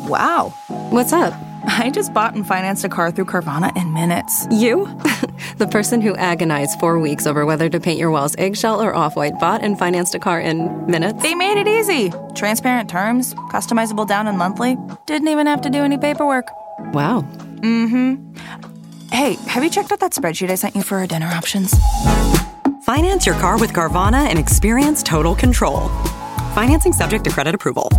Wow. What's up? I just bought and financed a car through Carvana in minutes. You? The person who agonized 4 weeks over whether to paint your walls eggshell or off-white bought and financed a car in minutes? They made it easy. Transparent terms, customizable down and monthly. Didn't even have to do any paperwork. Wow. Mm-hmm. Hey, have you checked out that spreadsheet I sent you for our dinner options? Finance your car with Carvana and experience total control. Financing subject to credit approval.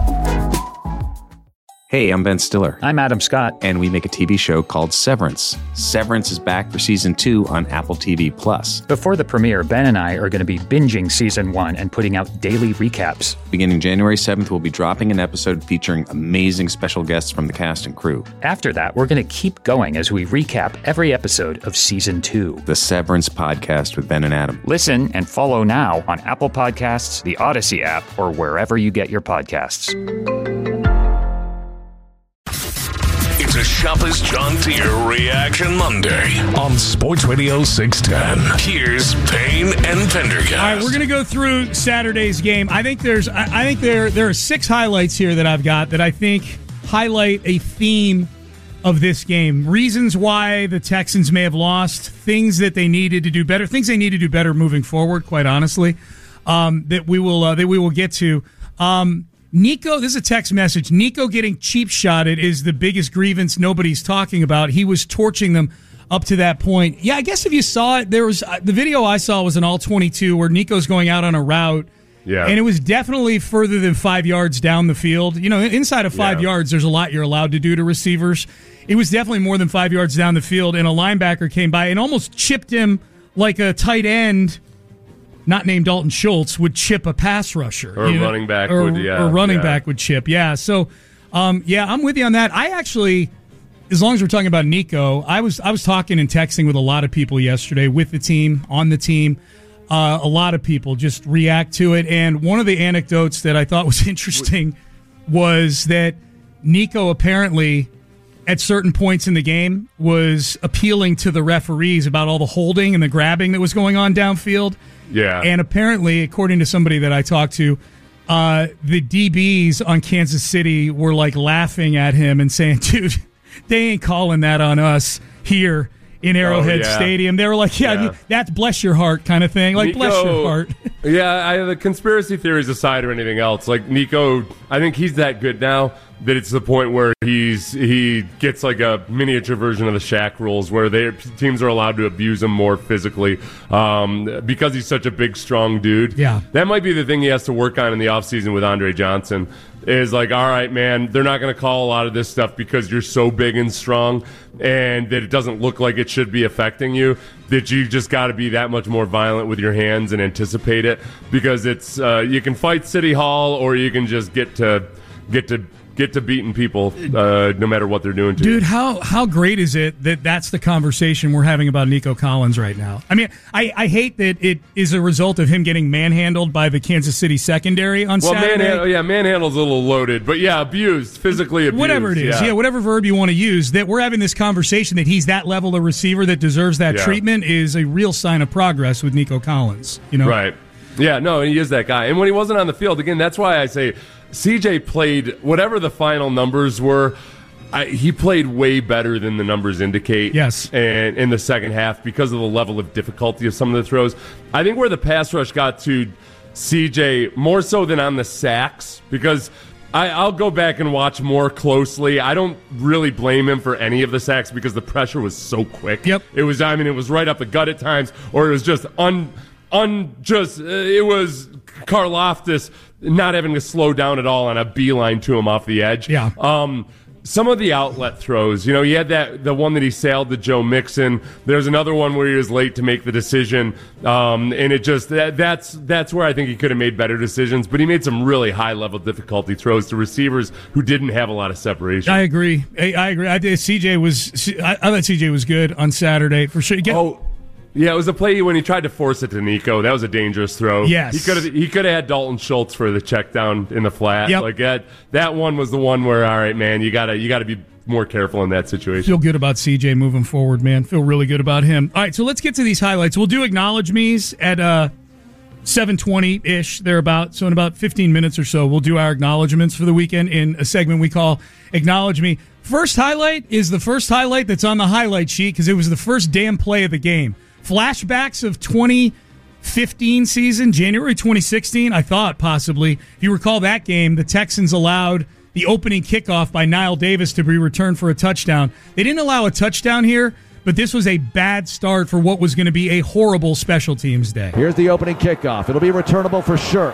Hey, I'm Ben Stiller. I'm Adam Scott. And we make a TV show called Severance. Severance is back for Season 2 on Apple TV+. Before the premiere, Ben and I are going to be binging Season 1 and putting out daily recaps. Beginning January 7th, we'll be dropping an episode featuring amazing special guests from the cast and crew. After that, we're going to keep going as we recap every episode of Season 2. The Severance Podcast with Ben and Adam. Listen and follow now on Apple Podcasts, the Odyssey app, or wherever you get your podcasts. It's a Shopper's John Deere Reaction Monday on Sports Radio 610. Here's Payne and Pendergast. All right, we're going to go through Saturday's game. I think there are 6 highlights here that I've got that I think highlight a theme of this game. Reasons why the Texans may have lost, things that they needed to do better, things they need to do better moving forward, quite honestly, that we will get to. Nico, this is a text message. Nico getting cheap shotted is the biggest grievance nobody's talking about. He was torching them up to that point. Yeah, I guess if you saw it, there was the video I saw was an all-22 where Nico's going out on a route. Yeah. And it was definitely further than 5 yards down the field. You know, inside of 5 yards, there's a lot you're allowed to do to receivers. It was definitely more than 5 yards down the field, and a linebacker came by and almost chipped him like a tight end, not named Dalton Schultz, would chip a pass rusher. Or a running back would, yeah. Or running back would chip, yeah. So, I'm with you on that. I actually, as long as we're talking about Nico, I was talking and texting with a lot of people yesterday with the team, on the team. A lot of people just react to it. And one of the anecdotes that I thought was interesting was that Nico apparently, at certain points in the game, was appealing to the referees about all the holding and the grabbing that was going on downfield. Yeah. And apparently, according to somebody that I talked to, the DBs on Kansas City were like laughing at him and saying, dude, they ain't calling that on us here in Arrowhead Stadium. They were like, that's bless your heart kind of thing. Like, Nico, bless your heart. Yeah, the conspiracy theories aside or anything else, like Nico, I think he's that good now that it's the point where he gets like a miniature version of the Shaq rules where teams are allowed to abuse him more physically because he's such a big, strong dude. Yeah. That might be the thing he has to work on in the offseason with Andre Johnson is like, all right, man, they're not going to call a lot of this stuff because you're so big and strong and that it doesn't look like it should be affecting you, that you just got to be that much more violent with your hands and anticipate it because it's you can fight City Hall or you can just get to beating people no matter what they're doing to you. Dude, how great is it that that's the conversation we're having about Nico Collins right now? I mean, I hate that it is a result of him getting manhandled by the Kansas City secondary on Saturday. Manhandle's a little loaded, but abused, physically abused. Whatever it is, whatever verb you want to use, that we're having this conversation that he's that level of receiver that deserves that treatment is a real sign of progress with Nico Collins. You know? Right. Yeah, no, he is that guy. And when he wasn't on the field, again, that's why I say CJ played, whatever the final numbers were, he played way better than the numbers indicate. Yes. And in the second half because of the level of difficulty of some of the throws. I think where the pass rush got to CJ more so than on the sacks, because I'll go back and watch more closely. I don't really blame him for any of the sacks because the pressure was so quick. Yep. It was right up the gut at times, or it was just it was Karlaftis not having to slow down at all on a beeline to him off the edge. Yeah. Some of the outlet throws, he had the one that he sailed to Joe Mixon. There's another one where he was late to make the decision, and it just that's where I think he could have made better decisions. But he made some really high level difficulty throws to receivers who didn't have a lot of separation. I agree. I agree. I thought CJ was good on Saturday for sure. Yeah, it was a play when he tried to force it to Nico. That was a dangerous throw. Yes. He could have had Dalton Schultz for the check down in the flat. Yep. Like that one was the one where, all right, man, you gotta be more careful in that situation. Feel good about CJ moving forward, man. Feel really good about him. All right, so let's get to these highlights. We'll do acknowledge me's at 7:20-ish, thereabout. So in about 15 minutes or so, we'll do our acknowledgments for the weekend in a segment we call Acknowledge Me. First highlight is the first highlight that's on the highlight sheet because it was the first damn play of the game. Flashbacks of 2015 season, January 2016, I thought possibly. If you recall that game, the Texans allowed the opening kickoff by Nile Davis to be returned for a touchdown. They didn't allow a touchdown here, but this was a bad start for what was going to be a horrible special teams day. Here's the opening kickoff. It'll be returnable for sure.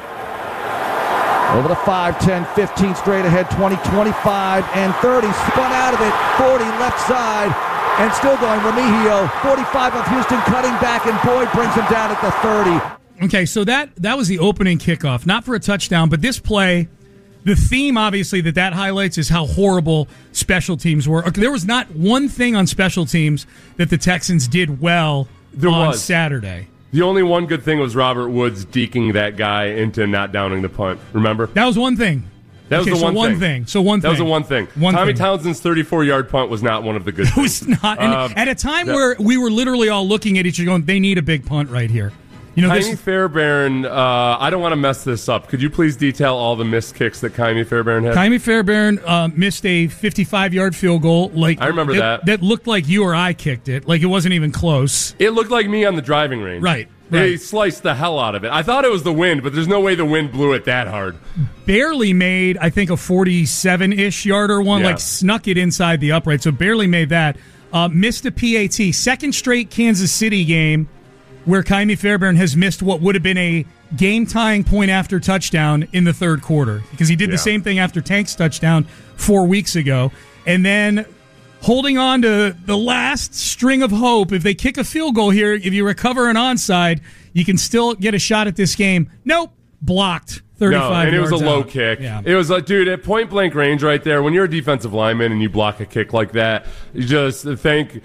Over the 5, 10, 15 straight ahead, 20, 25, and 30. Spun out of it, 40 left side, and still going. Remigio, 45 of Houston, cutting back, and Boyd brings him down at the 30. Okay, so that was the opening kickoff. Not for a touchdown, but this play, the theme, obviously, that highlights is how horrible special teams were. There was not one thing on special teams that the Texans did well on Saturday. The only one good thing was Robert Woods deking that guy into not downing the punt. Remember? That was one thing. That was the one thing. So one thing. That was the one thing. Tommy Townsend's 34-yard punt was not one of the good things. It was not. And at a time where we were literally all looking at each other going, they need a big punt right here. Kaimi Fairbairn, I don't want to mess this up. Could you please detail all the missed kicks that Kaimi Fairbairn had? Kaimi Fairbairn missed a 55-yard field goal. I remember that. That looked like you or I kicked it. Like it wasn't even close. It looked like me on the driving range. Right. They sliced the hell out of it. I thought it was the wind, but there's no way the wind blew it that hard. Barely made, I think, a 47-ish yarder one. Snuck it inside the upright, so barely made that. Missed a PAT. Second straight Kansas City game where Kaimi Fairbairn has missed what would have been a game-tying point-after touchdown in the third quarter because he did the same thing after Tank's touchdown 4 weeks ago. And then holding on to the last string of hope, if they kick a field goal here, if you recover an onside, you can still get a shot at this game. Nope, blocked. 35 and it was a low out. kick. Yeah. It was like, dude, at point-blank range right there, when you're a defensive lineman and you block a kick like that, you just thank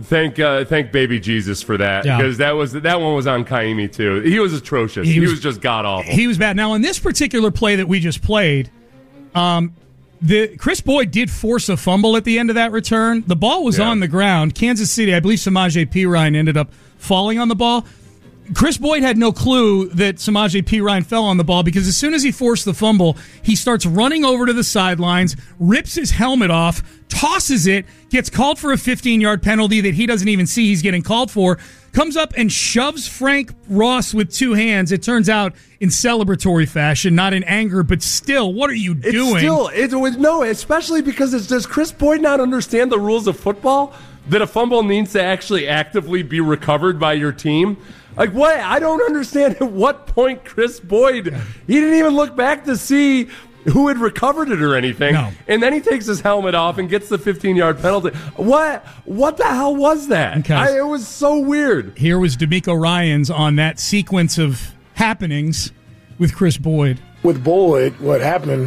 baby Jesus for that because that one was on Kaimi too. He was atrocious. He was just god awful. He was bad. Now on this particular play that we just played, Chris Boyd did force a fumble at the end of that return. The ball was on the ground. Kansas City, I believe Samaje Perine ended up falling on the ball. Chris Boyd had no clue that Samaje Perine fell on the ball because as soon as he forced the fumble, he starts running over to the sidelines, rips his helmet off, tosses it, gets called for a 15-yard penalty that he doesn't even see he's getting called for, comes up and shoves Frank Ross with two hands. It turns out in celebratory fashion, not in anger, but still, what are you doing? Especially because does Chris Boyd not understand the rules of football? That a fumble needs to actually actively be recovered by your team? Like, what? I don't understand at what point Chris Boyd, he didn't even look back to see who had recovered it or anything. No. And then he takes his helmet off and gets the 15-yard penalty. What the hell was that? It was so weird. Here was DeMeco Ryans on that sequence of happenings with Chris Boyd. With Boyd, what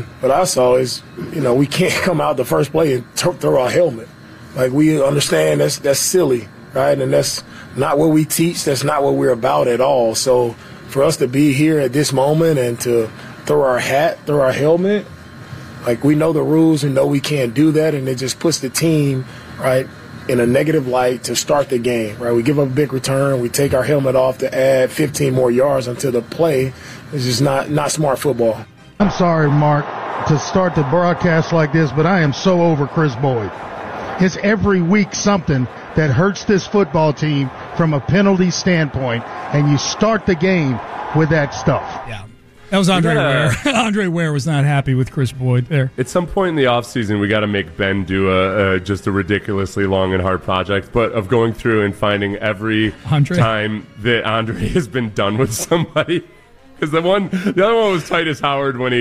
I saw is, we can't come out the first play and throw our helmet. Like, we understand that's silly, right? And that's not what we teach. That's not what we're about at all. So for us to be here at this moment and to throw our helmet, like, we know the rules and know we can't do that, and it just puts the team, right, in a negative light to start the game, right? We give up a big return. We take our helmet off to add 15 more yards until the play. It's just not smart football. I'm sorry, Mark, to start the broadcast like this, but I am so over Chris Boyd. It's every week something that hurts this football team from a penalty standpoint, and you start the game with that stuff. Yeah. That was Andre Ware. Andre Ware was not happy with Chris Boyd there. At some point in the offseason, we got to make Ben do just a ridiculously long and hard project, but of going through and finding every time that Andre has been done with somebody. Because the other one was Titus Howard when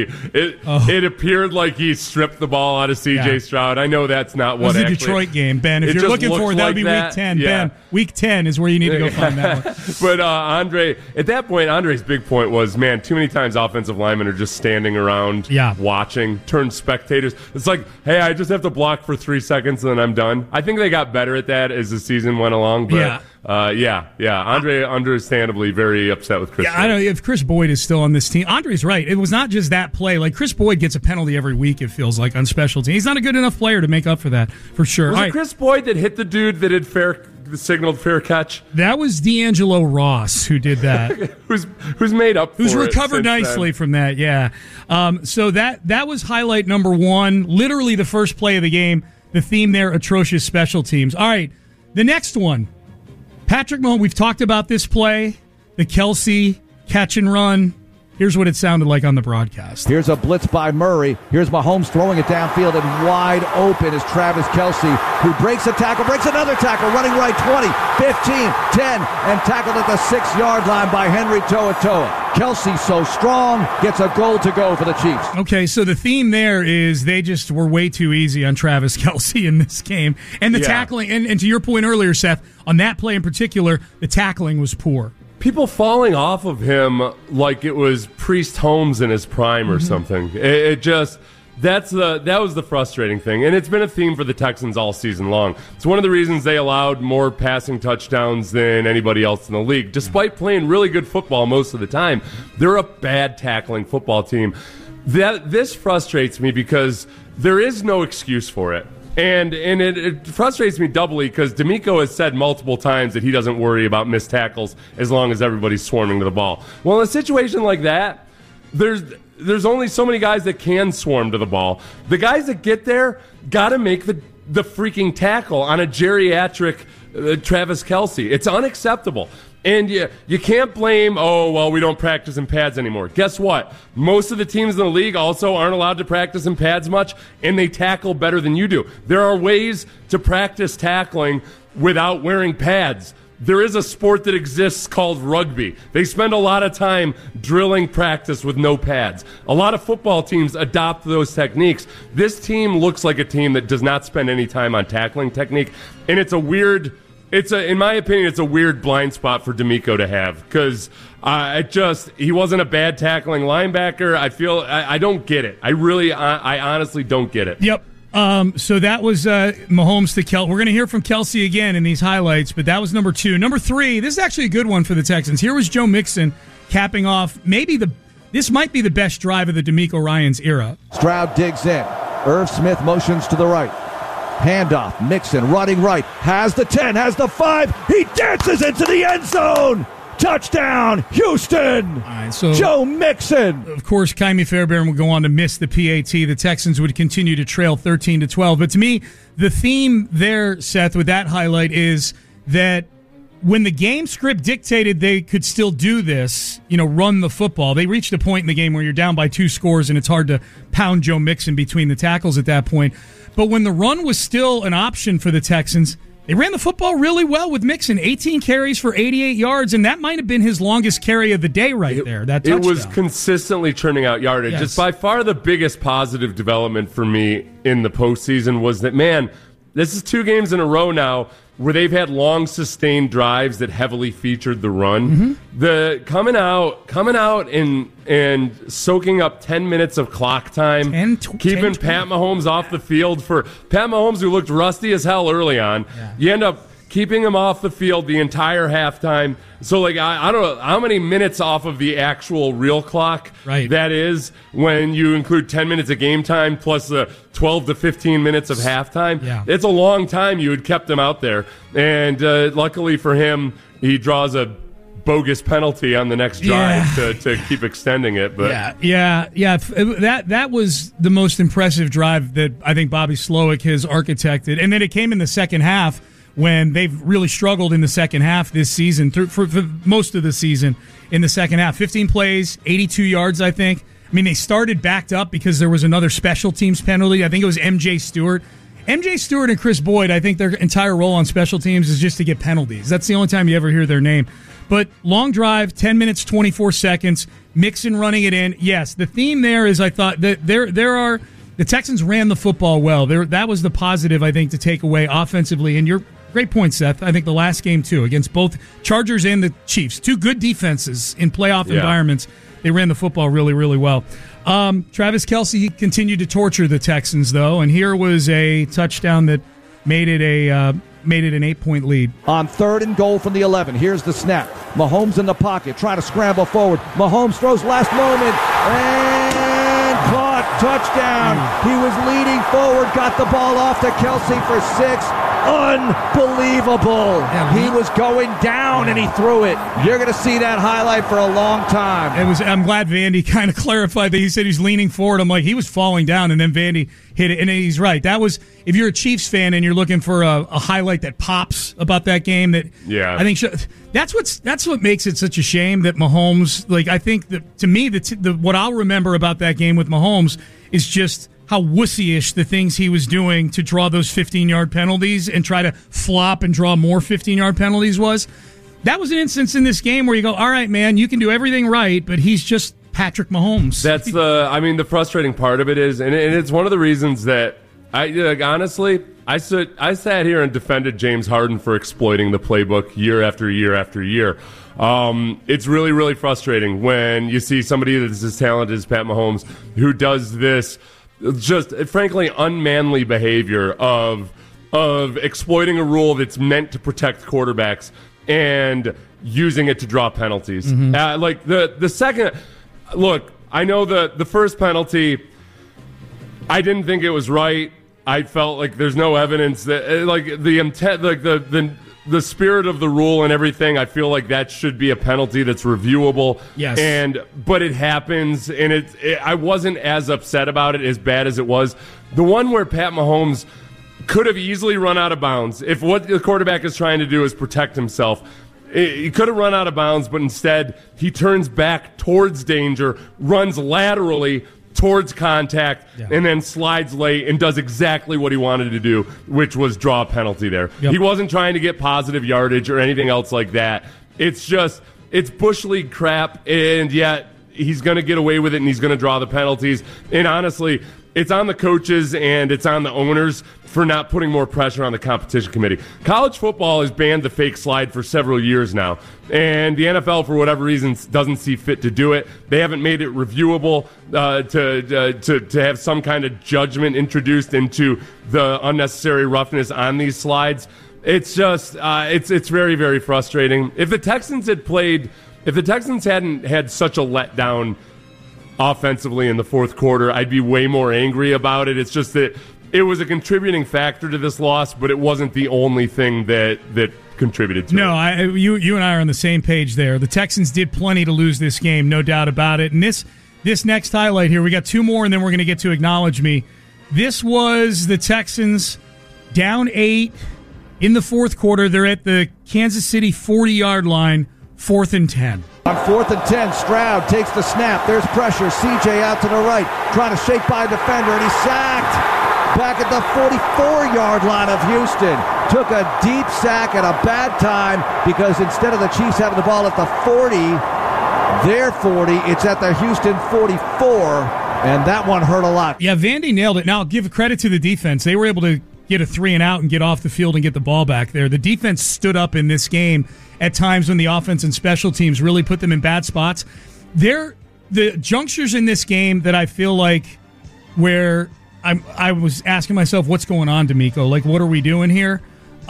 it appeared like he stripped the ball out of C.J. Stroud. I know that's not what it was. The Detroit game, Ben. If you're looking for it, that would be Week 10. Yeah. Ben, Week 10 is where you need to go find that one. But Andre, at that point, Andre's big point was, man, too many times offensive linemen are just standing around watching, turn spectators. It's like, hey, I just have to block for 3 seconds and then I'm done. I think they got better at that as the season went along. But Andre, understandably very upset with Chris Boyd. I don't know if Chris Boyd is still on this team. Andre's right. It was not just that play. Like, Chris Boyd gets a penalty every week, it feels like, on special teams. He's not a good enough player to make up for that, for sure. Was it Chris Boyd that hit the dude that had signaled fair catch? That was D'Angelo Ross who did that. who's made up for it. Who's recovered nicely from that, yeah. So that was highlight number one, literally the first play of the game. The theme there, atrocious special teams. All right, the next one. Patrick Mahomes, we've talked about this play, the Kelce catch and run. Here's what it sounded like on the broadcast. Here's a blitz by Murray. Here's Mahomes throwing it downfield, and wide open is Travis Kelce, who breaks a tackle, breaks another tackle, running right 20, 15, 10, and tackled at the 6-yard line by Henry To'oTo'o. Kelce so strong, gets a goal to go for the Chiefs. Okay, so the theme there is they just were way too easy on Travis Kelce in this game. And the tackling, and to your point earlier, Seth, on that play in particular, the tackling was poor. People falling off of him like it was Priest Holmes in his prime or something. It just, that was the frustrating thing. And it's been a theme for the Texans all season long. It's one of the reasons they allowed more passing touchdowns than anybody else in the league. Despite playing really good football most of the time, they're a bad tackling football team. This frustrates me because there is no excuse for it. And it frustrates me doubly because DeMeco has said multiple times that he doesn't worry about missed tackles as long as everybody's swarming to the ball. Well, in a situation like that, there's only so many guys that can swarm to the ball. The guys that get there got to make the freaking tackle on a geriatric Travis Kelce. It's unacceptable. And you can't blame, we don't practice in pads anymore. Guess what? Most of the teams in the league also aren't allowed to practice in pads much, and they tackle better than you do. There are ways to practice tackling without wearing pads. There is a sport that exists called rugby. They spend a lot of time drilling practice with no pads. A lot of football teams adopt those techniques. This team looks like a team that does not spend any time on tackling technique, and in my opinion, it's a weird blind spot for DeMeco to have because he wasn't a bad tackling linebacker. I don't get it. I honestly don't get it. Yep. So that was Mahomes to Kelce. We're going to hear from Kelce again in these highlights, but that was number two. Number three, this is actually a good one for the Texans. Here was Joe Mixon capping off this might be the best drive of the DeMeco Ryans era. Stroud digs in. Irv Smith motions to the right. Handoff, Mixon running right, has the 10, has the 5, he dances into the end zone! Touchdown, Houston! All right, so Joe Mixon! Of course, Kymie Fairbairn would go on to miss the PAT. The Texans would continue to trail 13-12. But to me, the theme there, Seth, with that highlight is that when the game script dictated they could still do this, run the football, they reached a point in the game where you're down by 2 scores and it's hard to pound Joe Mixon between the tackles at that point. But when the run was still an option for the Texans, they ran the football really well with Mixon. 18 carries for 88 yards, and that might have been his longest carry of the day there, that touchdown. It was consistently churning out yardage. Yes. It's by far the biggest positive development for me in the postseason was that, man, this is 2 games in a row now where they've had long sustained drives that heavily featured the run. The coming out and soaking up 10 minutes of clock time, keeping Pat Mahomes off the field for Pat Mahomes, who looked rusty as hell early on. Yeah. You end up keeping him off the field the entire halftime. So, I don't know how many minutes off of the actual real clock that is when you include 10 minutes of game time plus the 12 to 15 minutes of halftime. Yeah. It's a long time you had kept him out there. And luckily for him, he draws a bogus penalty on the next drive to keep extending it. But that was the most impressive drive that I think Bobby Slowick has architected. And then it came in the second half, when they've really struggled in the second half this season, for most of the season in the second half. 15 plays, 82 yards, I think. I mean, they started backed up because there was another special teams penalty. I think it was MJ Stewart. MJ Stewart and Chris Boyd, I think their entire role on special teams is just to get penalties. That's the only time you ever hear their name. But long drive, 10 minutes, 24 seconds, Mixon running it in. Yes, the theme there is I thought that the Texans ran the football well. That was the positive, I think, to take away offensively. And great point, Seth. I think the last game, too, against both Chargers and the Chiefs. 2 good defenses in playoff environments. They ran the football really, really well. Travis Kelce continued to torture the Texans, though, and here was a touchdown that made it an 8-point lead. On 3rd and goal from the 11, here's the snap. Mahomes in the pocket, trying to scramble forward. Mahomes throws last moment, and caught. Touchdown. He was leading forward, got the ball off to Kelce for 6. Unbelievable. He was going down and he threw it. You're going to see that highlight for a long time. I'm glad Vandy kind of clarified that. He said he's leaning forward. I'm like, he was falling down, and then Vandy hit it. And he's right. That was, if you're a Chiefs fan and you're looking for a highlight that pops about that game, I think that's what makes it such a shame that Mahomes, like, I think that to me, what I'll remember about that game with Mahomes is just how wussy-ish the things he was doing to draw those 15-yard penalties and try to flop and draw more 15-yard penalties was. That was an instance in this game where you go, all right, man, you can do everything right, but he's just Patrick Mahomes. That's the frustrating part of it is, and it's one of the reasons that honestly, I sat here and defended James Harden for exploiting the playbook year after year after year. It's really, really frustrating when you see somebody that's as talented as Pat Mahomes who does this just frankly unmanly behavior of exploiting a rule that's meant to protect quarterbacks and using it to draw penalties. Mm-hmm. Like the second, look, I know the first penalty, I didn't think it was right. I felt like there's no evidence that like the intent, like the spirit of the rule and everything. I feel like that should be a penalty that's reviewable. Yes. But it happens, and I wasn't as upset about it as bad as it was. The one where Pat Mahomes could have easily run out of bounds if what the quarterback is trying to do is protect himself. He could have run out of bounds, but instead he turns back towards danger, runs laterally towards contact, and then slides late and does exactly what he wanted to do, which was draw a penalty there. Yep. He wasn't trying to get positive yardage or anything else like that. It's Bush League crap, and yet he's going to get away with it, and he's going to draw the penalties. And honestly, it's on the coaches and it's on the owners for not putting more pressure on the competition committee. College football has banned the fake slide for several years now, and the NFL, for whatever reason, doesn't see fit to do it. They haven't made it reviewable to have some kind of judgment introduced into the unnecessary roughness on these slides. It's just it's very, very frustrating. If the Texans hadn't had such a letdown offensively in the fourth quarter, I'd be way more angry about it. It's just that it was a contributing factor to this loss, but it wasn't the only thing that contributed to it. No, you and I are on the same page there. The Texans did plenty to lose this game, no doubt about it. And this next highlight here, we got two more, and then we're going to get to Acknowledge Me. This was the Texans down 8 in the fourth quarter. They're at the Kansas City 40-yard line, 4th and 10. On 4th and 10, Stroud takes the snap. There's pressure. CJ out to the right, trying to shake by a defender, and he's sacked back at the 44-yard line of Houston. Took a deep sack at a bad time because instead of the Chiefs having the ball at the 40, their 40, it's at the Houston 44, and that one hurt a lot. Yeah, Vandy nailed it. Now, I'll give credit to the defense. They were able to get a 3 and out and get off the field and get the ball back there. The defense stood up in this game at times when the offense and special teams really put them in bad spots. The junctures in this game that I feel like where I was asking myself, what's going on, D'Amico? Like, what are we doing here?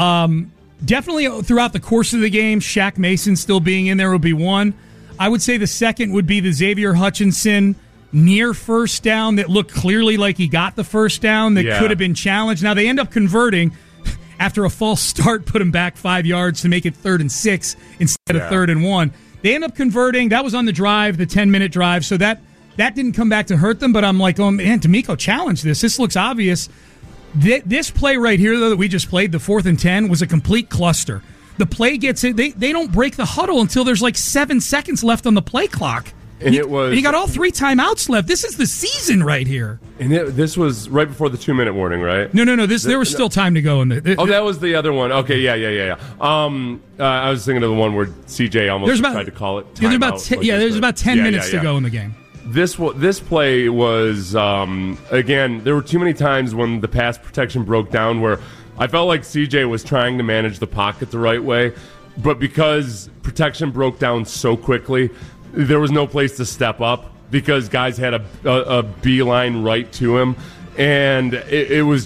Definitely throughout the course of the game, Shaq Mason still being in there would be one. I would say the second would be the Xavier Hutchinson near first down that looked clearly like he got the first down that could have been challenged. Now, they end up converting after a false start, put him back 5 yards to make it 3rd and 6 instead of 3rd and 1. They end up converting. That was on the drive, the 10-minute drive, so that didn't come back to hurt them, but I'm like, oh, man, D'Amico challenged this. This looks obvious. This play right here, though, that we just played, the 4th and 10, was a complete cluster. The play gets it. They don't break the huddle until there's like 7 seconds left on the play clock. And you got all 3 timeouts left. This is the season right here. And this was right before the 2-minute warning, right? No. There was still time to go. That was the other one. Okay, yeah. I was thinking of the one where CJ almost tried to call it timeout. There's about 10 minutes to go in the game. This play was, again, there were too many times when the pass protection broke down where I felt like CJ was trying to manage the pocket the right way, but because protection broke down so quickly, there was no place to step up because guys had a beeline right to him, and it was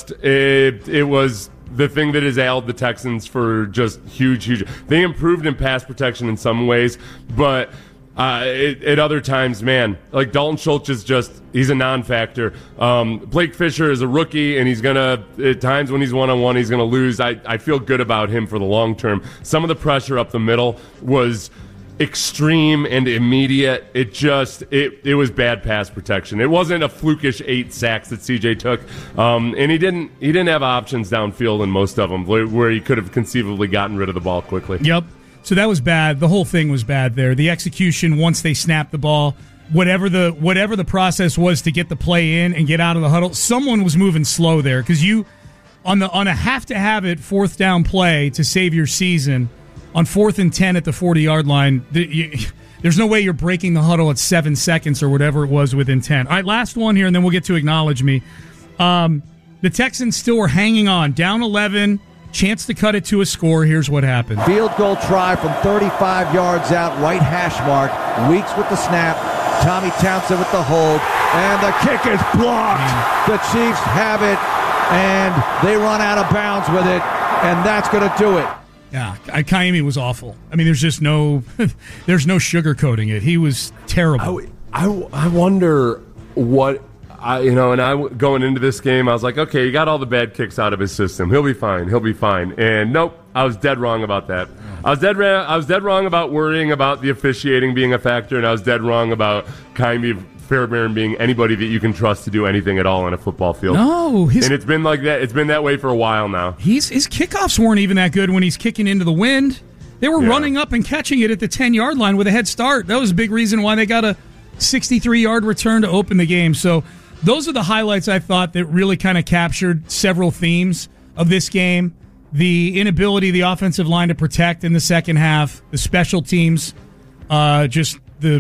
the thing that has ailed the Texans for just huge. They improved in pass protection in some ways, but At other times, man, like Dalton Schultz is he's a non-factor. Blake Fisher is a rookie, and he's at times when he's one-on-one, he's gonna lose. I feel good about him for the long term. Some of the pressure up the middle was extreme and immediate. It was bad pass protection. It wasn't a flukish 8 sacks that CJ took, and he didn't have options downfield in most of them where he could have conceivably gotten rid of the ball quickly. Yep. So that was bad. The whole thing was bad there. The execution once they snapped the ball, whatever the process was to get the play in and get out of the huddle, someone was moving slow there because on a have to have it 4th down play to save your season on 4th and 10 at the 40-yard line. There's no way you're breaking the huddle at 7 seconds or whatever it was with intent. All right, last one here, and then we'll get to Acknowledge Me. The Texans still were hanging on, down 11. Chance to cut it to a score. Here's what happened. Field goal try from 35 yards out, right hash mark. Weeks with the snap. Tommy Townsend with the hold. And the kick is blocked. The Chiefs have it, and they run out of bounds with it, and that's going to do it. Yeah, Kaimi was awful. I mean, there's just no sugarcoating it. He was terrible. I wonder what... going into this game, I was like, okay, you got all the bad kicks out of his system. He'll be fine. And nope, I was dead wrong about that. I was dead wrong about worrying about the officiating being a factor, and I was dead wrong about Kaimi Fairbairn being anybody that you can trust to do anything at all on a football field. No, and it's been like that. It's been that way for a while now. His kickoffs weren't even that good when he's kicking into the wind. They were running up and catching it at the 10-yard line with a head start. That was a big reason why they got a 63-yard return to open the game. So those are the highlights I thought that really kind of captured several themes of this game. The inability of the offensive line to protect in the second half, the special teams, just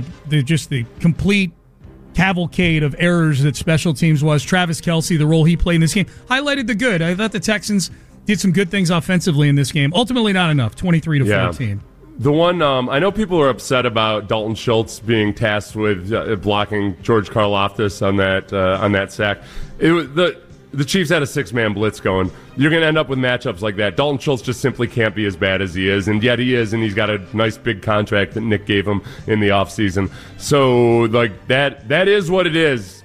the complete cavalcade of errors that special teams was. Travis Kelce, the role he played in this game, highlighted the good. I thought the Texans did some good things offensively in this game. Ultimately not enough, 23-14. The one, I know people are upset about Dalton Schultz being tasked with blocking George Karlaftis on that sack. It was the Chiefs had a 6-man blitz going. You're going to end up with matchups like that. Dalton Schultz just simply can't be as bad as he is, and yet he is, and he's got a nice big contract that Nick gave him in the offseason. So, like, that is what it is.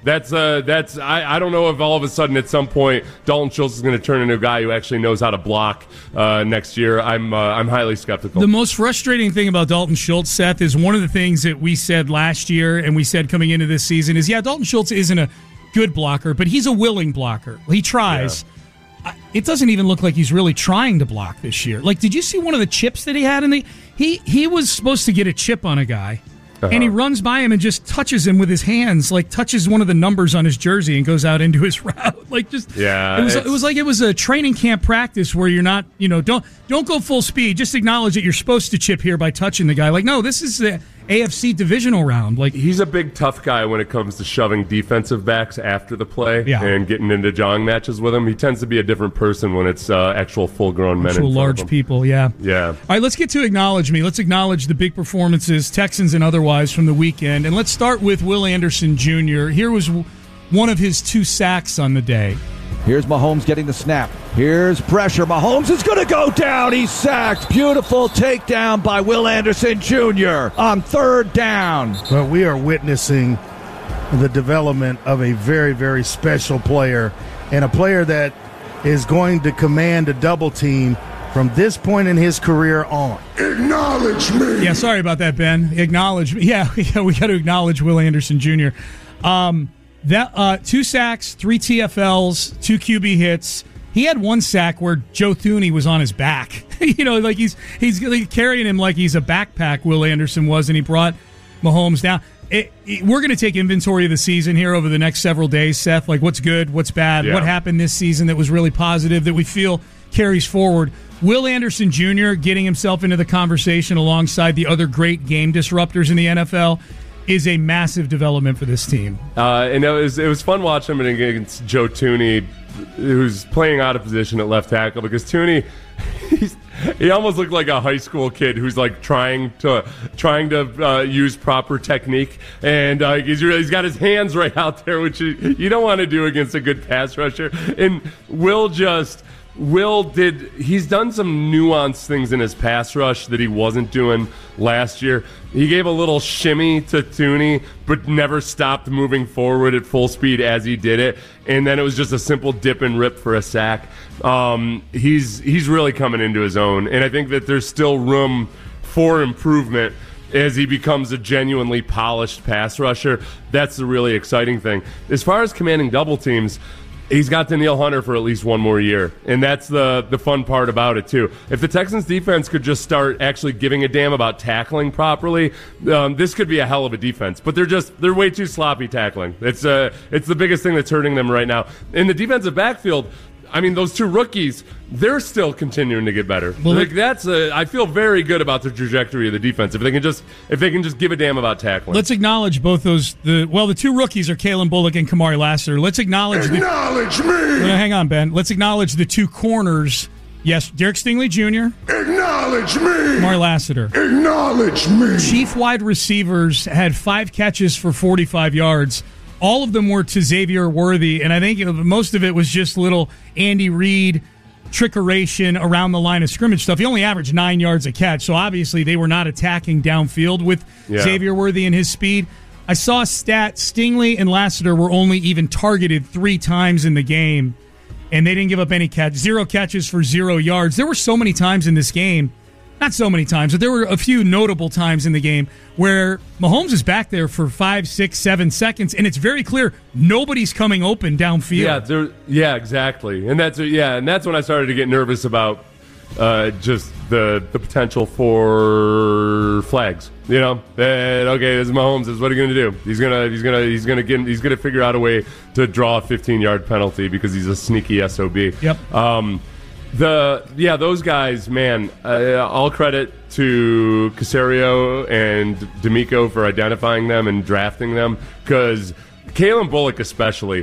I don't know if all of a sudden at some point Dalton Schultz is going to turn into a guy who actually knows how to block next year. I'm highly skeptical. The most frustrating thing about Dalton Schultz, Seth, is one of the things that we said last year and we said coming into this season is, Dalton Schultz isn't a good blocker, but he's a willing blocker. He tries. Yeah. It doesn't even look like he's really trying to block this year. Like, did you see one of the chips that he had in the... He was supposed to get a chip on a guy, and he runs by him and just touches him with his hands, like touches one of the numbers on his jersey and goes out into his route. Like, just... Yeah. It was like it was a training camp practice where you're not, don't go full speed. Just acknowledge that you're supposed to chip here by touching the guy. Like, no, this is the AFC divisional round. Like, he's a big tough guy when it comes to shoving defensive backs after the play and getting into jawing matches with him. He tends to be a different person when it's actual full-grown men. Actual large people, yeah. All right, let's get to Acknowledge Me. Let's acknowledge the big performances, Texans and otherwise, from the weekend. And let's start with Will Anderson Jr. Here was one of his 2 sacks on the day. Here's Mahomes getting the snap. Here's pressure. Mahomes is going to go down. He's sacked. Beautiful takedown by Will Anderson Jr. on 3rd down. Well, we are witnessing the development of a very, very special player, and a player that is going to command a double team from this point in his career on. Acknowledge me. Yeah, sorry about that, Ben. Acknowledge me. Yeah, we got to acknowledge Will Anderson Jr. 2 sacks, 3 TFLs, 2 QB hits. He had 1 sack where Joe Thuney was on his back. Like he's carrying him like he's a backpack, Will Anderson was, and he brought Mahomes down. We're going to take inventory of the season here over the next several days, Seth. Like, what's good, what's bad, what happened this season that was really positive that we feel carries forward. Will Anderson Jr. getting himself into the conversation alongside the other great game disruptors in the NFL is a massive development for this team. And it was fun watching him against Joe Thuney, who's playing out of position at left tackle, because Thuney, he almost looked like a high school kid who's like trying to use proper technique, and he's got his hands right out there, which you don't want to do against a good pass rusher. And Will just he's done some nuanced things in his pass rush that he wasn't doing last year. He gave a little shimmy to Thuney, but never stopped moving forward at full speed as he did it. And then it was just a simple dip and rip for a sack. He's really coming into his own. And I think that there's still room for improvement as he becomes a genuinely polished pass rusher. That's the really exciting thing. As far as commanding double teams, he's got Danielle Hunter for at least one more year, and that's the fun part about it, too. If the Texans' defense could just start actually giving a damn about tackling properly, this could be a hell of a defense. But they're way too sloppy tackling. It's the biggest thing that's hurting them right now. In the defensive backfield, I mean, those two rookies, they're still continuing to get better. Well, I feel very good about the trajectory of the defense if they can just give a damn about tackling. Let's acknowledge both those. The two rookies are Kalen Bullock and Kamari Lassiter. Let's acknowledge me. Hang on, Ben. Let's acknowledge the two corners. Yes, Derek Stingley Jr. Acknowledge me. Kamari Lassiter. Acknowledge me. Chief wide receivers had 5 catches for 45 yards. All of them were to Xavier Worthy, and I think most of it was just little Andy Reid trickeration around the line of scrimmage stuff. He only averaged 9 yards a catch, so obviously they were not attacking downfield with Xavier Worthy and his speed. I saw a stat, Stingley and Lassiter were only even targeted 3 times in the game, and they didn't give up any catch. 0 catches for 0 yards. There were so many times in this game, not so many times, but there were a few notable times in the game where Mahomes is back there for 5, 6, 7 seconds, and it's very clear nobody's coming open downfield. Yeah, exactly, and that's when I started to get nervous about just the potential for flags. You know, okay, this is Mahomes. This is what he's going to do. He's gonna figure out a way to draw a 15-yard penalty because he's a sneaky SOB. Yep. Those guys, man, all credit to Caserio and D'Amico for identifying them and drafting them, because Kalen Bullock especially,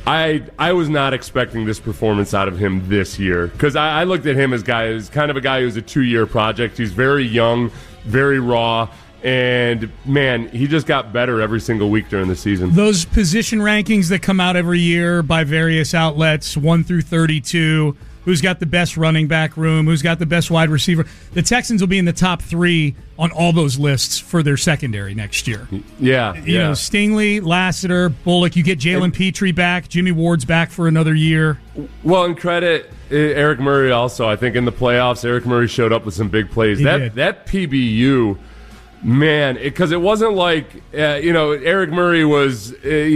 I was not expecting this performance out of him this year, because I looked at him as kind of a guy who's a 2-year project. He's very young, very raw, and, man, he just got better every single week during the season. Those position rankings that come out every year by various outlets, 1 through 32, who's got the best running back room, who's got the best wide receiver. The Texans will be in the top 3 on all those lists for their secondary next year. Yeah. You know, Stingley, Lassiter, Bullock. You get Jalen Petrie back. Jimmy Ward's back for another year. Well, and credit Eric Murray also. I think in the playoffs, Eric Murray showed up with some big plays. That PBU, man, because it wasn't like, Eric Murray was,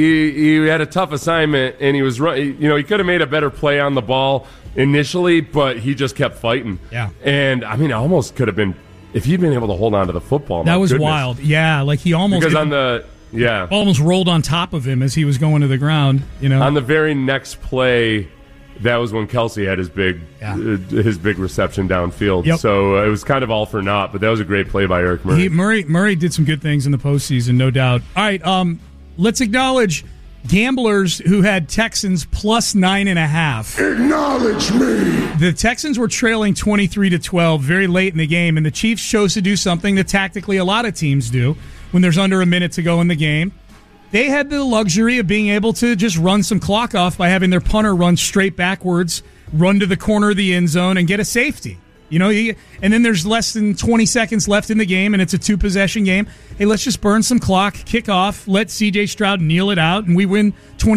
he had a tough assignment, and he was, he could have made a better play on the ball initially, but he just kept fighting. Yeah. And, I mean, it almost could have been, if he'd been able to hold on to the football. That was wild. Yeah, like he almost... Because almost rolled on top of him as he was going to the ground, On the very next play, that was when Kelsey had his big reception downfield. Yep. So it was kind of all for naught, but that was a great play by Eric Murray. Murray did some good things in the postseason, no doubt. All right, let's acknowledge gamblers who had Texans plus 9.5. Acknowledge me. The Texans were trailing 23-12 very late in the game, and the Chiefs chose to do something that tactically a lot of teams do when there's under a minute to go in the game. They had the luxury of being able to just run some clock off by having their punter run straight backwards, run to the corner of the end zone, and get a safety. And then there's less than 20 seconds left in the game, and it's a 2-possession game. Hey, let's just burn some clock, kick off, let C.J. Stroud kneel it out, and we win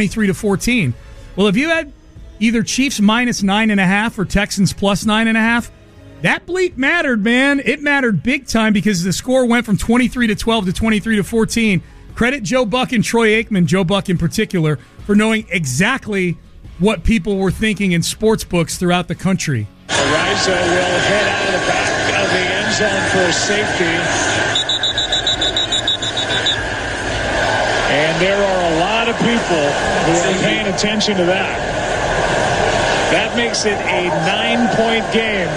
23-14. Well, if you had either Chiefs minus 9.5 or Texans plus 9.5, that bleep mattered, man. It mattered big time because the score went from 23-12 to 23-14. Credit Joe Buck and Troy Aikman, Joe Buck in particular, for knowing exactly what people were thinking in sports books throughout the country. Ariza will head out of the back of the end zone for a safety. And there are a lot of people who are paying attention to that. That makes it a 9-point game.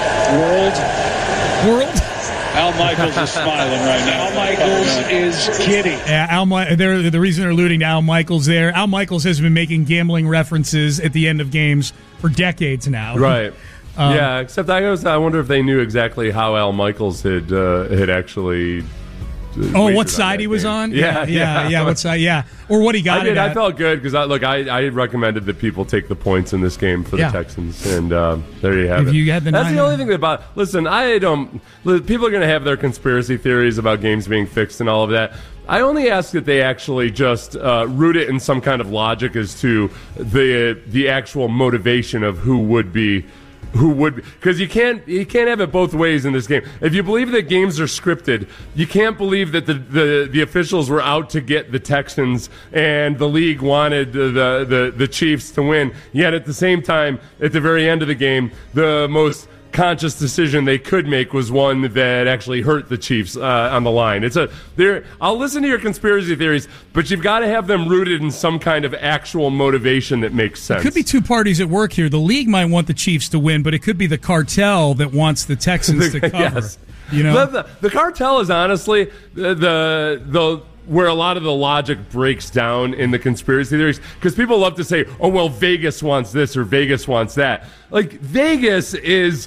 World? Al Michaels is smiling right now. Al Michaels is giddy. Yeah, the reason they're alluding to Al Michaels there, Al Michaels has been making gambling references at the end of games for decades now. Right. Except I wonder if they knew exactly how Al Michaels had actually what side he was on? Yeah. What side? Yeah, or what he got. I did. I felt good because I recommended that people take the points in this game for the Texans, and there you have it. You had That's the only thing about. Listen, I don't. People are going to have their conspiracy theories about games being fixed and all of that. I only ask that they actually just root it in some kind of logic as to the actual motivation of who would, because you can't have it both ways in this game. If you believe that games are scripted, you can't believe that the officials were out to get the Texans and the league wanted the Chiefs to win. Yet at the same time, at the very end of the game, the most conscious decision they could make was one that actually hurt the Chiefs on the line. I'll listen to your conspiracy theories, but you've got to have them rooted in some kind of actual motivation that makes sense. It could be two parties at work here. The league might want the Chiefs to win, but it could be the cartel that wants the Texans to cover. Yes. You know, the cartel is honestly the where a lot of the logic breaks down in the conspiracy theories, because people love to say, oh, well, Vegas wants this or Vegas wants that. Like, Vegas is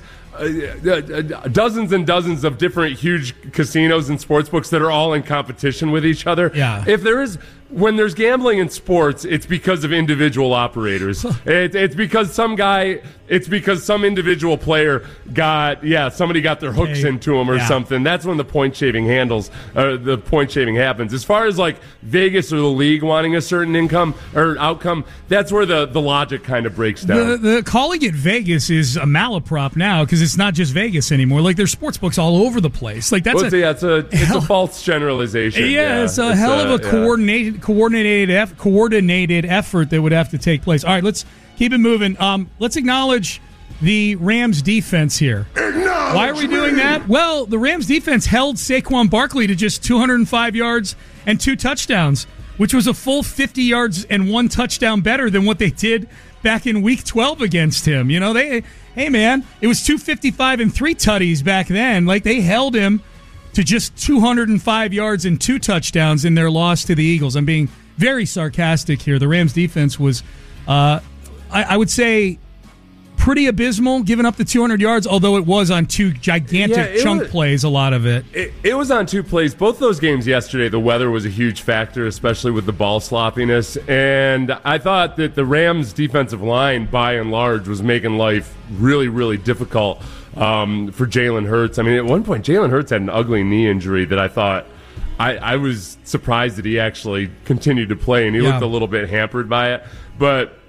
dozens and dozens of different huge casinos and sports books that are all in competition with each other. Yeah. When there's gambling in sports, it's because of individual operators. It's because some individual player somebody got their hooks into him or something. That's when the point shaving happens. As far as like Vegas or the league wanting a certain income or outcome, that's where the logic kind of breaks down. The calling it Vegas is a malaprop now, because it's not just Vegas anymore. Like, there's sports books all over the place. Like, that's it's a false generalization. Yeah, it's a hell of a coordinated effort that would have to take place. All right, let's keep it moving. Let's acknowledge the Rams defense here. Why are we doing that? Well, the Rams defense held Saquon Barkley to just 205 yards and 2 touchdowns, which was a full 50 yards and 1 touchdown better than what they did back in Week 12 against him. You know, it was 255 and 3 tutties back then. Like, they held him to just 205 yards and 2 touchdowns in their loss to the Eagles. I'm being very sarcastic here. The Rams defense was, I would say, pretty abysmal, giving up the 200 yards, although it was on 2 gigantic chunk plays, a lot of it. It was on 2 plays. Both those games yesterday, the weather was a huge factor, especially with the ball sloppiness. And I thought that the Rams' defensive line, by and large, was making life really, really difficult for Jalen Hurts. I mean, at one point, Jalen Hurts had an ugly knee injury that I thought I was surprised that he actually continued to play, and he looked a little bit hampered by it. But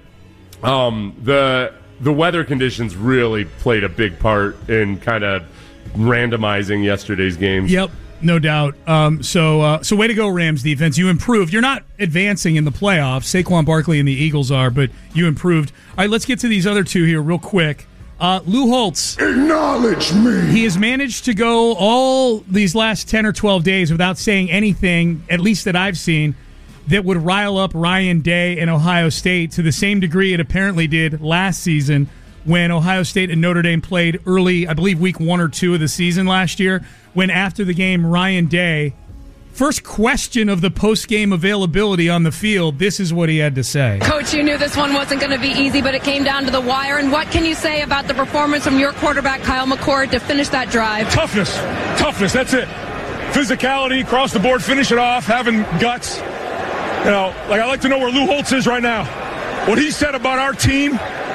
the weather conditions really played a big part in kind of randomizing yesterday's games. Yep, no doubt. So way to go, Rams defense. You improved. You're not advancing in the playoffs. Saquon Barkley and the Eagles are, but you improved. All right, let's get to these other two here real quick. Lou Holtz. Acknowledge me. He has managed to go all these last 10 or 12 days without saying anything, at least that I've seen, that would rile up Ryan Day and Ohio State to the same degree it apparently did last season when Ohio State and Notre Dame played early, I believe week 1 or 2 of the season last year, when after the game, Ryan Day, first question of the post-game availability on the field, this is what he had to say. Coach, you knew this one wasn't going to be easy, but it came down to the wire. And what can you say about the performance from your quarterback, Kyle McCord, to finish that drive? Toughness, that's it. Physicality, across the board, finish it off, having guts. You know, like, I'd like to know where Lou Holtz is right now. What he said about our team,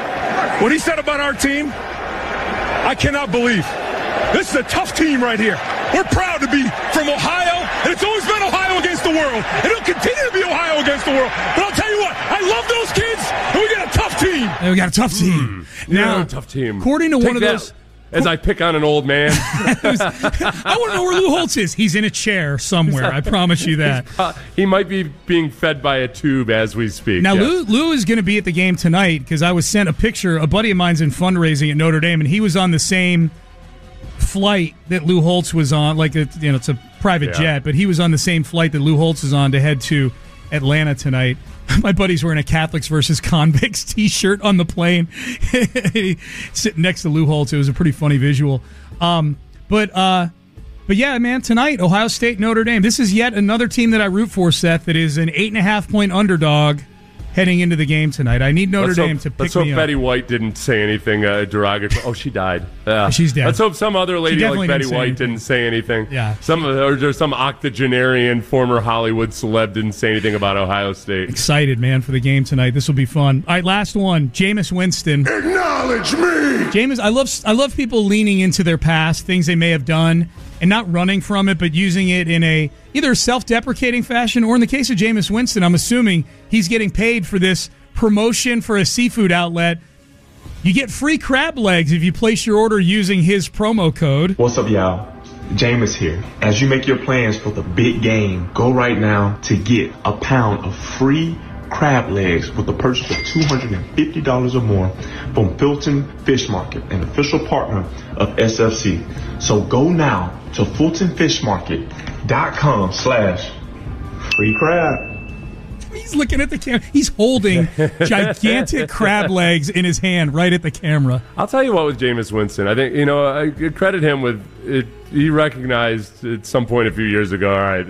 I cannot believe. This is a tough team right here. We're proud to be from Ohio, and it's always been Ohio against the world. And it'll continue to be Ohio against the world. But I'll tell you what, I love those kids, and we got a tough team. And we got a tough team. Now, a tough team. According to one of those... As I pick on an old man. I want to know where Lou Holtz is. He's in a chair somewhere. I promise you that. He might be being fed by a tube as we speak. Now, yes. Lou is going to be at the game tonight because I was sent a picture. A buddy of mine's in fundraising at Notre Dame, and he was on the same flight that Lou Holtz was on. Like, it's a private jet, but he was on the same flight that Lou Holtz is on to head to Atlanta tonight. My buddy's wearing a Catholics versus Convicts T-shirt on the plane, sitting next to Lou Holtz. It was a pretty funny visual. But yeah, man, tonight, Ohio State, Notre Dame. This is yet another team that I root for, Seth, that is an 8.5-point underdog heading into the game tonight. I need Notre Dame to pick me up. Let's hope Betty White didn't say anything derogatory. Oh, she died. She's dead. Let's hope some other lady like Betty White didn't say anything. Yeah. Some octogenarian former Hollywood celeb didn't say anything about Ohio State. Excited, man, for the game tonight. This will be fun. All right, last one. Jameis Winston. Acknowledge me. Jameis, I love people leaning into their past, things they may have done, and not running from it, but using it in a either self-deprecating fashion, or in the case of Jameis Winston, I'm assuming he's getting paid for this promotion for a seafood outlet. You get free crab legs if you place your order using his promo code. What's up, y'all? Jameis here. As you make your plans for the big game, go right now to get a pound of free crab legs with a purchase of $250 or more from Fulton Fish Market, an official partner of SFC. So go now to FultonFishMarket.com/free crab. He's looking at the camera. He's holding gigantic crab legs in his hand right at the camera. I'll tell you what with Jameis Winston. I think, I credit him with it. He recognized at some point a few years ago, all right,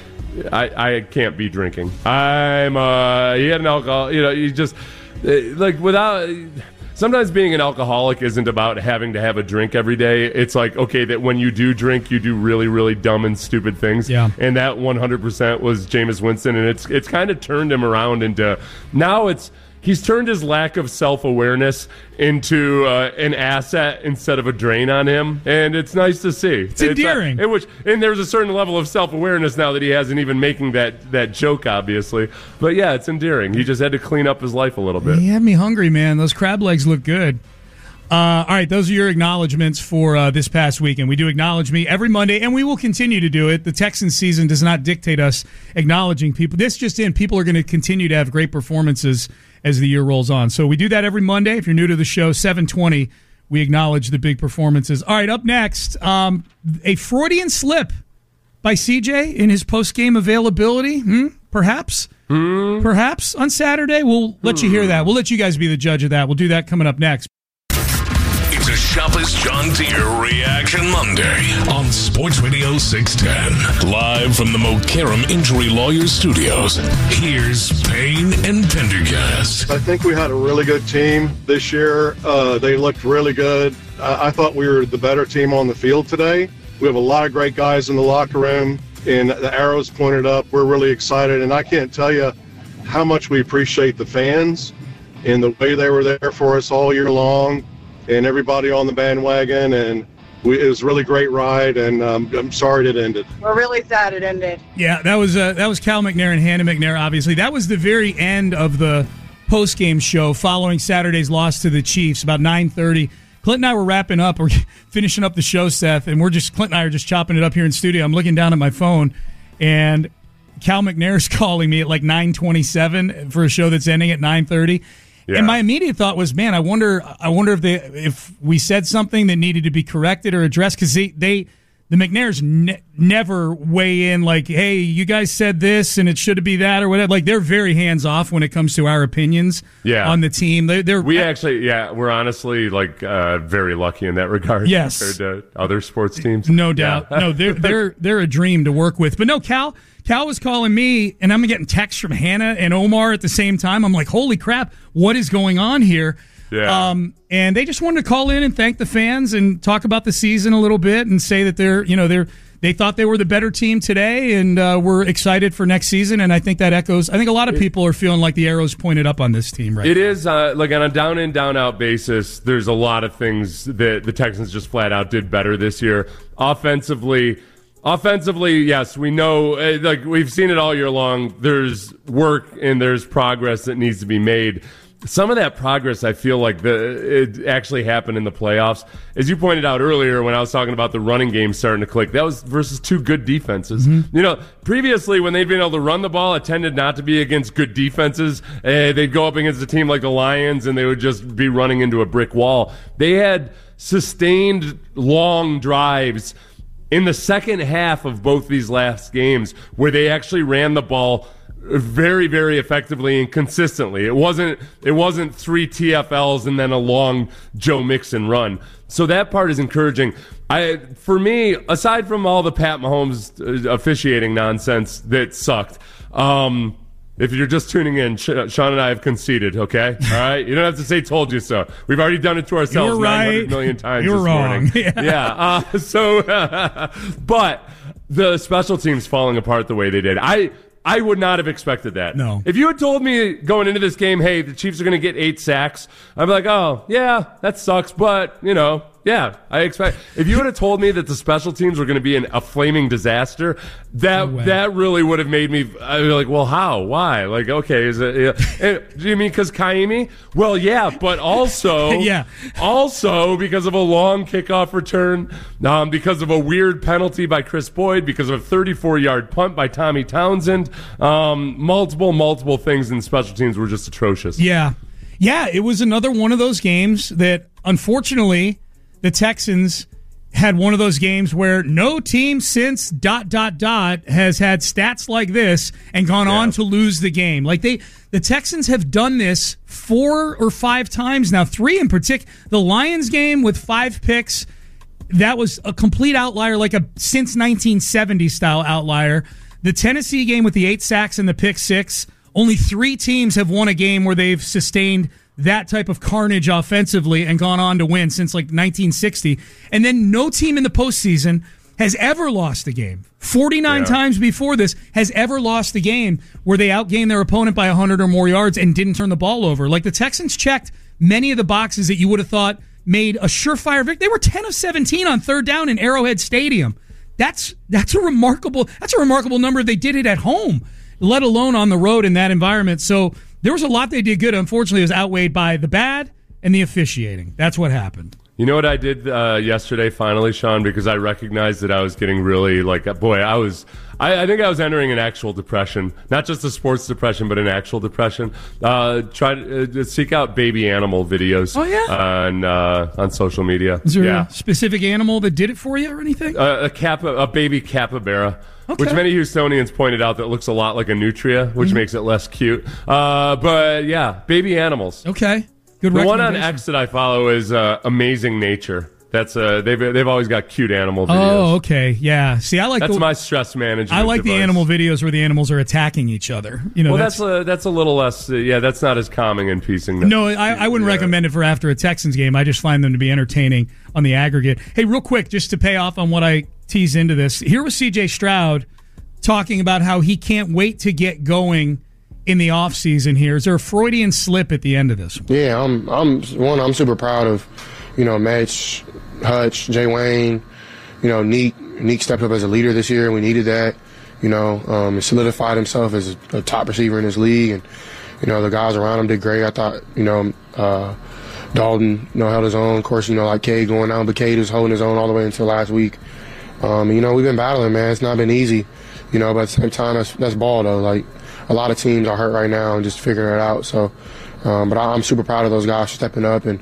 I can't be drinking. He had an alcohol, he just, without... Sometimes being an alcoholic isn't about having to have a drink every day. It's like, okay, that when you do drink, you do really, really dumb and stupid things. Yeah. And that 100% was Jameis Winston, and it's kind of turned him around into... Now he's turned his lack of self-awareness into an asset instead of a drain on him, and it's nice to see. It's endearing. And there's a certain level of self-awareness now that he hasn't even making that joke, obviously. But yeah, it's endearing. He just had to clean up his life a little bit. He had me hungry, man. Those crab legs look good. All right, those are your acknowledgments for this past weekend. We do acknowledge me every Monday, and we will continue to do it. The Texans season does not dictate us acknowledging people. This just in, people are going to continue to have great performances as the year rolls on. So we do that every Monday. If you're new to the show, 7:20, we acknowledge the big performances. All right, up next, a Freudian slip by CJ in his post-game availability. Perhaps on Saturday. We'll let you hear that. We'll let you guys be the judge of that. We'll do that coming up next. It's a Shabbos John Deere Reaction Monday on Sports Radio 610. Live from the Mokaram Injury Lawyers Studios, here's Payne and Pendergast. I think we had a really good team this year. They looked really good. I thought we were the better team on the field today. We have a lot of great guys in the locker room, and the arrows pointed up. We're really excited, and I can't tell you how much we appreciate the fans and the way they were there for us all year long, and everybody on the bandwagon, and it was a really great ride, and I'm sorry it ended. We're really sad it ended. Yeah, that was Cal McNair and Hannah McNair, obviously. That was the very end of the post-game show following Saturday's loss to the Chiefs, about 9:30. Clint and I were wrapping up. We're finishing up the show, Seth, and Clint and I are just chopping it up here in studio. I'm looking down at my phone, and Cal McNair's calling me at like 9:27 for a show that's ending at 9:30. Yeah. And my immediate thought was, man, I wonder if we said something that needed to be corrected or addressed, because the McNairs never weigh in like, hey, you guys said this and it should be that or whatever. Like, they're very hands off when it comes to our opinions on the team. We're honestly like very lucky in that regard. Yes, compared to other sports teams. No doubt. Yeah. No, they're a dream to work with. But no, Cal was calling me, and I'm getting texts from Hannah and Omar at the same time. I'm like, holy crap, what is going on here? Yeah. And they just wanted to call in and thank the fans and talk about the season a little bit and say that they thought they were the better team today, and we're excited for next season. And I think that echoes. I think a lot of people are feeling like the arrows pointed up on this team right now. It is like on a down in, down out basis. There's a lot of things that the Texans just flat out did better this year. Offensively, yes, we know, like we've seen it all year long. There's work and there's progress that needs to be made. Some of that progress, I feel like it actually happened in the playoffs. As you pointed out earlier when I was talking about the running game starting to click, that was versus two good defenses. Mm-hmm. Previously when they'd been able to run the ball, it tended not to be against good defenses. They'd go up against a team like the Lions and they would just be running into a brick wall. They had sustained long drives in the second half of both these last games where they actually ran the ball very, very effectively and consistently. It wasn't 3 TFLs and then a long Joe Mixon run. So that part is encouraging. For me, aside from all the Pat Mahomes officiating nonsense that sucked, If you're just tuning in, Sean and I have conceded, okay? All right? You don't have to say told you so. We've already done it to ourselves 900 million times You're this wrong. morning. But the special teams falling apart the way they did, I would not have expected that. No. If you had told me going into this game, hey, the Chiefs are going to get 8 sacks, I'd be like, oh, yeah, that sucks, but, yeah, I expect. If you would have told me that the special teams were going to be a flaming disaster, that really would have made me. I'd be like, well, how? Why? Like, okay, is it? Do you mean because Kaimi? Well, yeah, but also, also because of a long kickoff return, because of a weird penalty by Chris Boyd, because of a 34-yard punt by Tommy Townsend, multiple things in special teams were just atrocious. Yeah, it was another one of those games that, unfortunately, the Texans had one of those games where no team since ... has had stats like this and gone on to lose the game. Like the Texans have done this 4 or 5 times now, 3 in particular. The Lions game with 5 picks, that was a complete outlier, like a since 1970 style outlier. The Tennessee game with the 8 sacks and the pick 6, only 3 teams have won a game where they've sustained that type of carnage offensively and gone on to win since like 1960. And then no team in the postseason has ever lost a game. 49 times before this has ever lost a game where they outgained their opponent by 100 or more yards and didn't turn the ball over. Like the Texans checked many of the boxes that you would have thought made a surefire victory. They were 10 of 17 on 3rd down in Arrowhead Stadium. That's a remarkable number. They did it at home, let alone on the road in that environment. So there was a lot they did good. Unfortunately, it was outweighed by the bad and the officiating. That's what happened. You know what I did yesterday, finally, Sean, because I recognized that I was getting really, I think I was entering an actual depression. Not just a sports depression, but an actual depression. Try to seek out baby animal videos on social media. Is there a specific animal that did it for you or anything? A baby capybara. Okay. Which many Houstonians pointed out that looks a lot like a nutria, which makes it less cute. But yeah, baby animals. Okay, good. The one on X that I follow is Amazing Nature. That's they've always got cute animal videos. Oh, okay, yeah. See, I like that's my stress management. I like device. The animal videos where the animals are attacking each other. That's a little less. That's not as calming and piecing. No, I wouldn't recommend it for after a Texans game. I just find them to be entertaining on the aggregate. Hey, real quick, just to pay off on what I tease into this. Here was C.J. Stroud talking about how he can't wait to get going in the offseason here. Is there a Freudian slip at the end of this one? Yeah, I'm super proud of, Mitch, Hutch, Jay Wayne, Neek stepped up as a leader this year, and we needed that. He solidified himself as a top receiver in his league, and, the guys around him did great. I thought, Dalton, held his own. Of course, like Cade going down, but Cade was holding his own all the way until last week. We've been battling, man. It's not been easy, but at the same time, that's ball, though. Like, a lot of teams are hurt right now and just figuring it out. So, but I'm super proud of those guys for stepping up, and,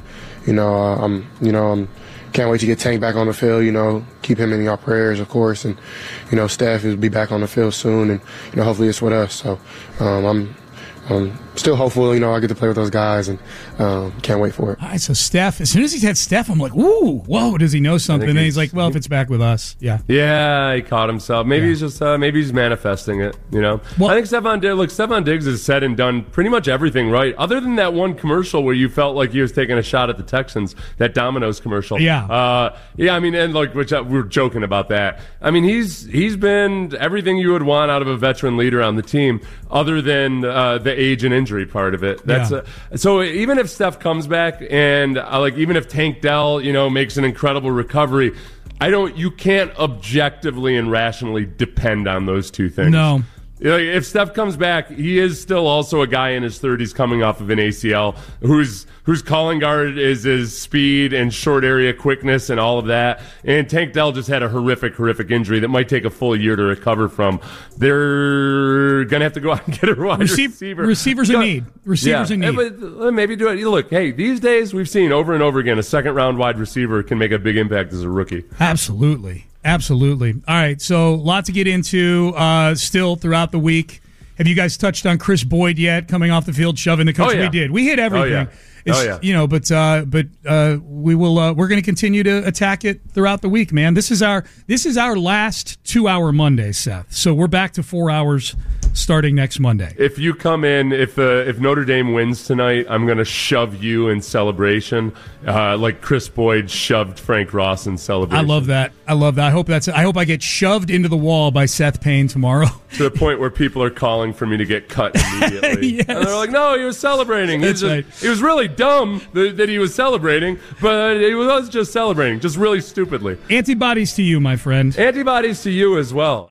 I'm can't wait to get Tank back on the field, keep him in your prayers, of course, and, Steph will be back on the field soon, and, hopefully it's with us. So, I'm still hopeful, I get to play with those guys, and can't wait for it. All right, so Steph, as soon as he had Steph, I'm like, ooh, whoa, does he know something? And he's like, well, if it's back with us, yeah. Yeah, he caught himself. Maybe he's just, maybe he's manifesting it, Well, I think Stephon Diggs has said and done pretty much everything right, other than that one commercial where you felt like he was taking a shot at the Texans, that Domino's commercial. Yeah. Which we were joking about that. I mean, he's been everything you would want out of a veteran leader on the team, other than the age and injury part of it. So even if Steph comes back and even if Tank Dell, makes an incredible recovery, you can't objectively and rationally depend on those two things. No. If Steph comes back, he is still also a guy in his 30s coming off of an ACL whose calling card is his speed and short area quickness and all of that. And Tank Dell just had a horrific injury that might take a full year to recover from. They're going to have to go out and get a wide receiver. Receivers in need. But maybe do it. Look, hey, these days we've seen over and over again a second-round wide receiver can make a big impact as a rookie. Absolutely. All right, so a lot to get into still throughout the week. Have you guys touched on Chris Boyd yet, coming off the field, shoving the coach? Oh, yeah. We did. We hit everything. Oh, yeah. we will. We're going to continue to attack it throughout the week, man. This is our last 2-hour Monday, Seth. So we're back to 4 hours starting next Monday. If you come in, if Notre Dame wins tonight, I'm going to shove you in celebration, like Chris Boyd shoved Frank Ross in celebration. I love that. I hope I get shoved into the wall by Seth Payne tomorrow. To the point where people are calling for me to get cut immediately. Yes. And they're like, no, he was celebrating. That's right. It was really dumb that he was celebrating, but he was just celebrating, just really stupidly. Antibodies to you, my friend. Antibodies to you as well.